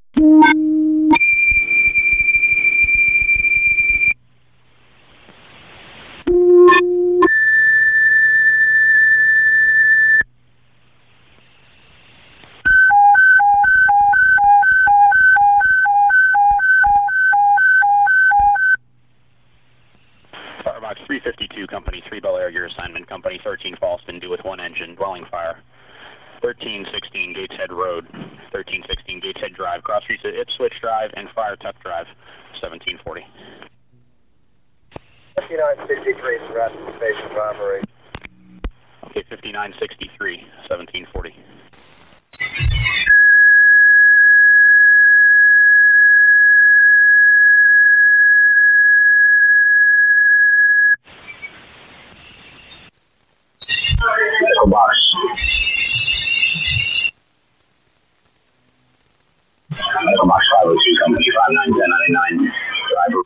Firebox 352, Company 3 Bel Air, your assignment. Company 13 Falston, due with one engine, dwelling fire. 1316 Gateshead Road, 1316 Gateshead Drive, cross streets at Ipswich Drive and Fire Tuck Drive, 1740. 5963 is the rest of the station for operation. Okay, 5963, 1740. Echo box. Echo box 502, Company 591099, driver.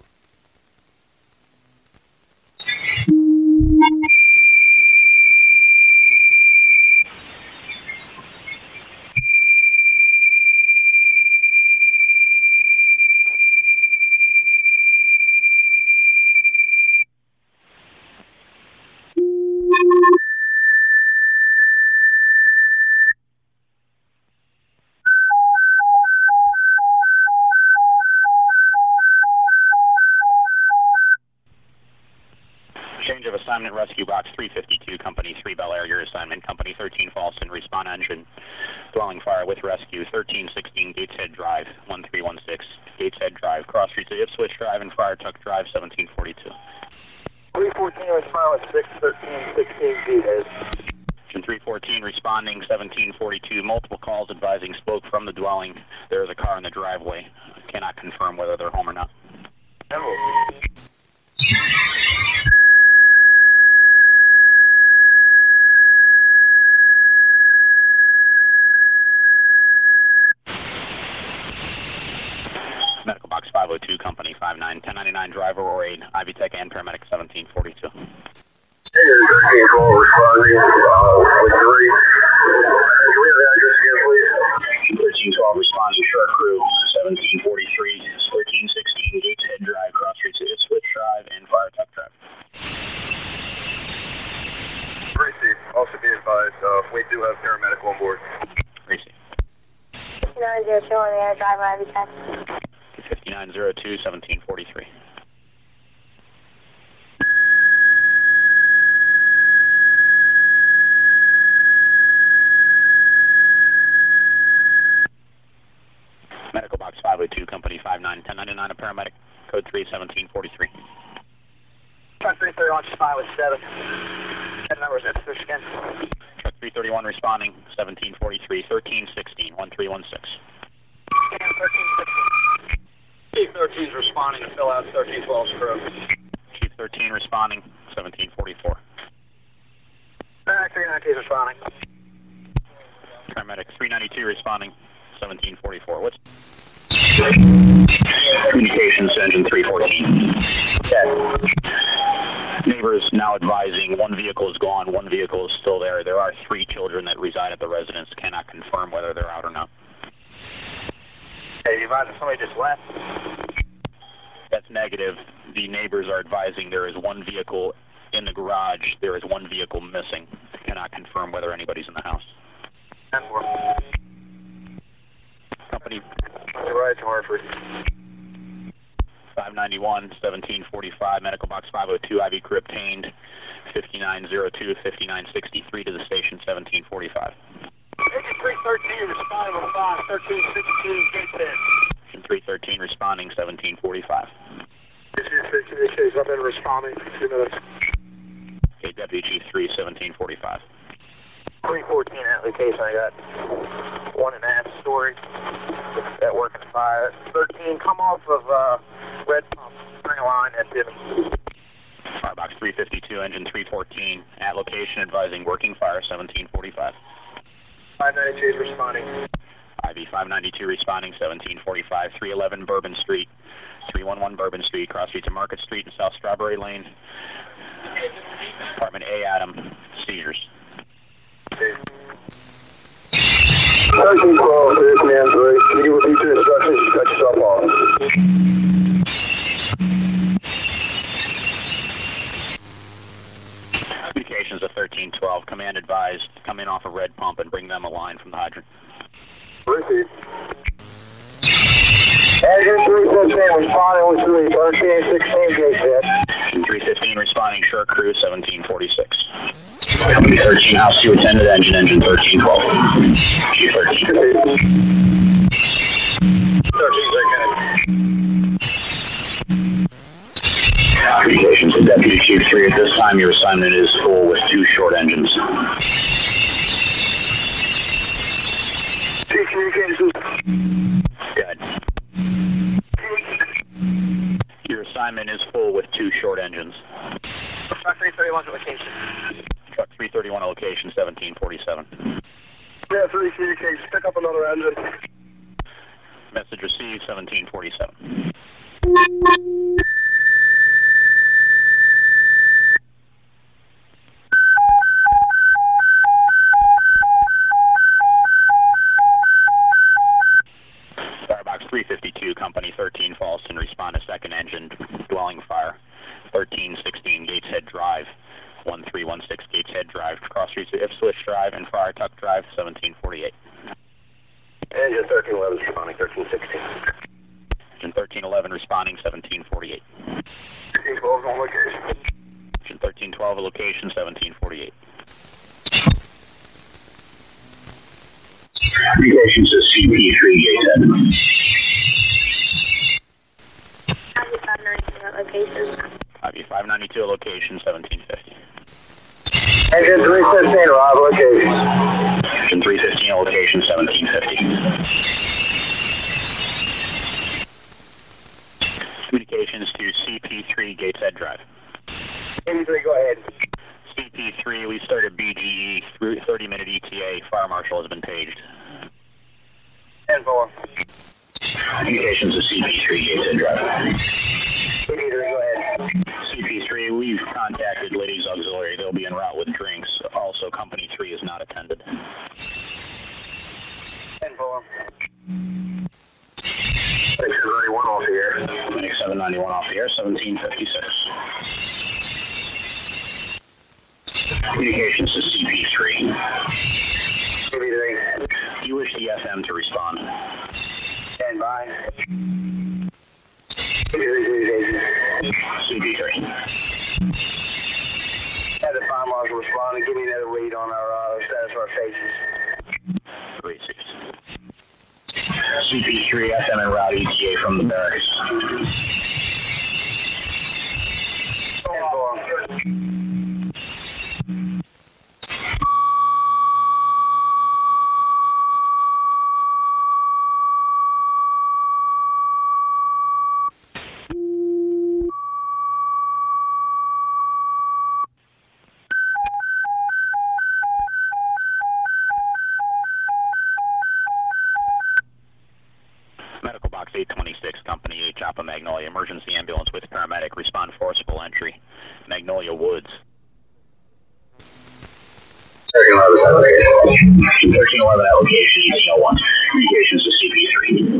Change of assignment, rescue box 352, Company 3 Bel Air, your assignment. Company 13 Falston, respond engine, dwelling fire with rescue, 1316 Gateshead Drive, 1316 Gateshead Drive, cross streets at Ipswich Drive and Fire Tuck Drive, 1742. 314 respond with 61316 Gateshead. Engine 314 responding, 1742, multiple calls advising spoke from the dwelling. There is a car in the driveway. Cannot confirm whether they're home or not. Medical box 502, Company 591099, driver or aid, Ivy Tech and paramedic 1742. Hey, 1312 responding, with 3. Can we have the address again, please? 1312 responding, short crew, 1743, 1316 Gateshead Drive, cross streets at Ipswich Drive and Fire Tuck Drive. Receive. Also be advised, we do have paramedic on board. Receive. 5902 on the air, driver Ivy Tech. 5902, 1743. Medical box 502, Company 591099, a paramedic, code 3, 1743. Truck 331, spy with 7. 10 numbers, Ipswich again. Truck 331 responding, 1743, 1316, 1316. 1316. Chief 13 is responding to fill out 1312's crew. Chief 13 responding, 1744. Paramedic 392 is responding. Paramedic 392 responding, 1744. What's Communications engine 314. neighbors now advising one vehicle is gone, one vehicle is still there. There are 3 children that reside at the residence. Cannot confirm whether they're out or not. Hey, you advise if somebody just left? That's negative. The neighbors are advising there is one vehicle in the garage. There is one vehicle missing. Cannot confirm whether anybody's in the house. 10-4. Company Right to Hartford. 591, 1745, medical box 502, IV crew obtained, 5902, 5963 to the station, 1745. Engine 313 responding with 5, 1316 Gateshead. Engine 313 responding, 1745. This is up and responding for 2 minutes. Okay, Deputy Chief 3, 1745. 314 application, I got 1.5 story at work in the fire. 13, come off of red pump, bring a line at Tibbins. Firebox 352, engine 314, at location advising working fire, 1745. 592 is responding. IV 592 responding, 1745, 311 Bourbon Street, 311 Bourbon Street, cross streets of Market Street and South Strawberry Lane. Apartment A, Adam, seizures. 1312, this man 3. Can you repeat your instructions? advised, come in off a red pump and bring them a line from the hydrant. Received. Engine 315 responding with 1316 gate set. 315 responding, short crew 1746. Company 13, house 2 attended, engine 1312. G13. 13 Communications to Deputy Chief 3. At this time, your assignment is full with 2 short engines. Communications. Good. Your assignment is full with 2 short engines. Truck 331 location. Truck 331 location 1747. Yeah, 3 communications. Pick up another engine. Message received 1747. Firebox 352, Company 13, Falston, respond to second engine, dwelling fire, 1316 Gateshead Drive, 1316 Gateshead Drive, cross streets of Ipswich Drive and Friar Tuck Drive, 1748. Engine 1311 responding 1316. Engine 1311 responding 1748. 1312 on location. Engine 1312 location 1748. Communications to CP3 Gateshead. Copy 592 at location. Copy 592 location 1750. Engine 315 arrive location. Engine 315 location 1750. Communications to CP3 Gateshead Drive. 83, go ahead. CP3, we started BGE, 30-minute ETA, fire marshal has been paged. 10-4. Communications to CP3 Gateshead Drive. 83, go ahead. CP3, we've contacted Ladies Auxiliary. They'll be en route with drinks. Also, Company 3 is not attended. 10-4. 791 off the air. 791 off the air, 1756. Communications to CP3. 83. Do you wish the FM to respond? Stand by. CP3. Have the fire marshal respond and give me another read on our status of our stations. 36. CP3 FM en route ETA from the barracks. 10-4. Medical Box 826, Company 8, Joppa Magnolia, emergency ambulance with paramedic, respond forcible entry, Magnolia Woods. 1311 allocation, 1801. Communications to CP3.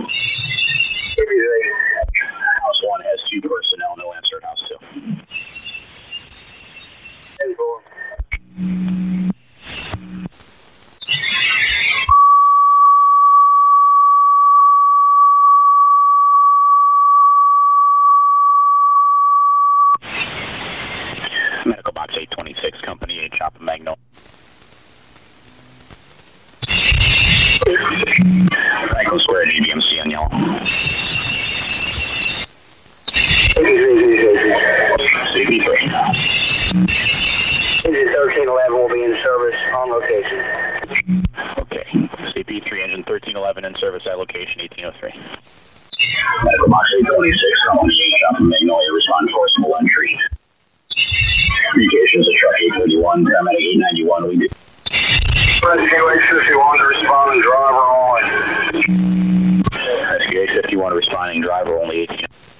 House 1 has 2 personnel, no answer at House 2. 10-4. Medical Box 826, Company 8, Joppa Magnolia. Franklin Square, GBMC on yellow. CP3. Engine 1311 will be in service on location. Okay. CP3, engine 1311 in service at location 1803. Medical Box 826, Company 8, Joppa Magnolia, respond forcible entry. Communications to truck 831, paramedic 891, we do. Rescue 851 to respond and driver on. Rescue 851 responding, driver only 18.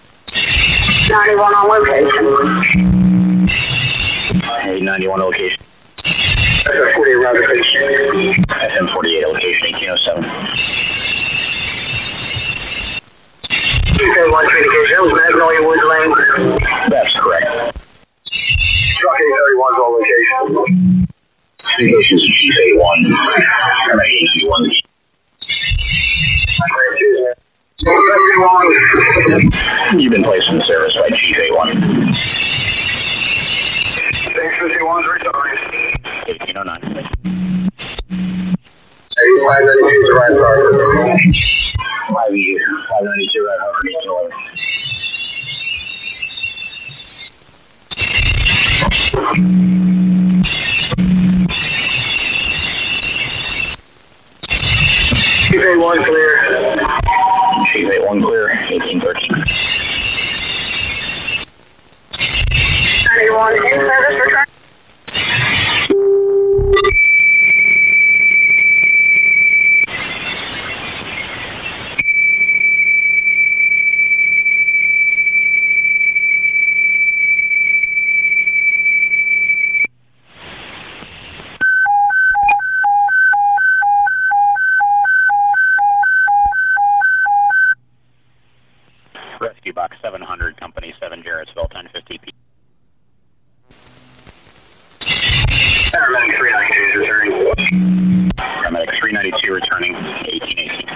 91 on location. 891 location. SF48 route location. SM48 location 1807. UK1 communication, Magnolia Woods Lane. That's correct. Truck 831's on location. Communications to Chief 81. Paramedic 891. You've been placed in service by Chief 81. 651's recovery. 1809. 592 is the right target. 592 right target. 1811. Chief 81 clear. Chief 81 clear. 1813. 91 in service return. Rescue Box 700, Company 7, Jarrettsville, 1050 P. Paramedic 392 is returning. Paramedic 392 returning, 1818.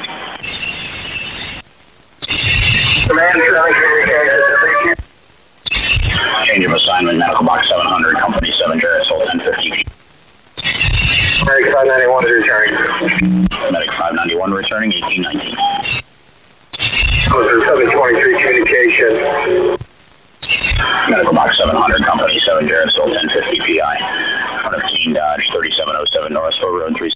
Command 7 change of assignment, Medical Box 700, Company 7, Jarrettsville, 1050 P. Medic 591 is returning. Medic 591 returning, 1819. Closer 723 communication. Medical Box 700, Company 7, Jarrettsville, 1050 PI. 115 Dodge, 3707 North Store Road 3.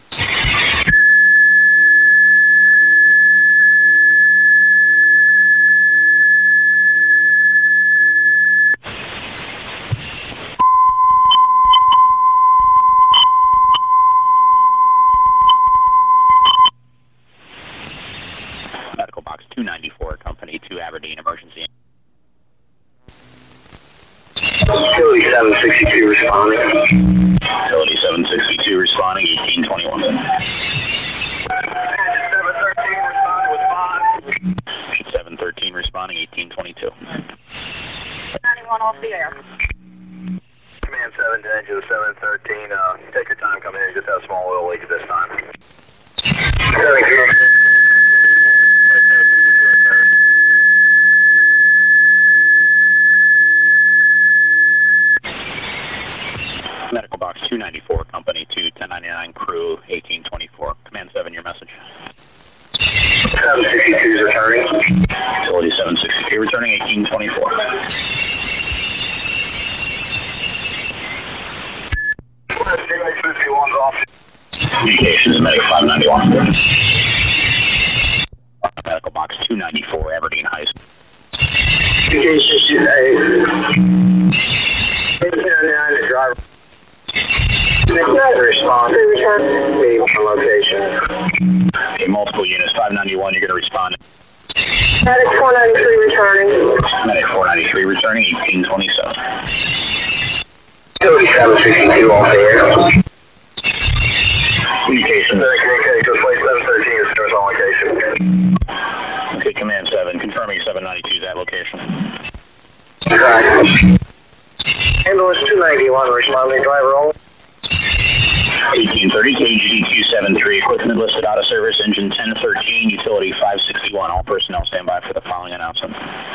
Medical Box 294, Company 2, Aberdeen, emergency. Utility 762 responding. Utility 762 responding, 1821. 713 responding, 1822. 91 off the air. Command 7 to engine 713. Take your time coming in. Just have a small oil leak at this time. Medical Box 294, Company 2, 1099 Crew, 1824. Command 7, your message. 762 is returning. Utility 762 returning, 1824. Communications, Medic 591. Medical Box 294, Aberdeen High School. Communications today. 809, the driver. Respond. Meeting on location. Okay, multiple units, 591, you're going to respond. Medic 493 returning. Medic 493 returning, 1827. Utility 762 off the air. Communications. Communications, flight 713 is service on location. Okay, Command 7, confirming 792 is at location. Ambulance 291 responding, driver only. 1830, KGD 273, equipment listed out of service, engine 1013, utility 561. All personnel stand by for the following announcement.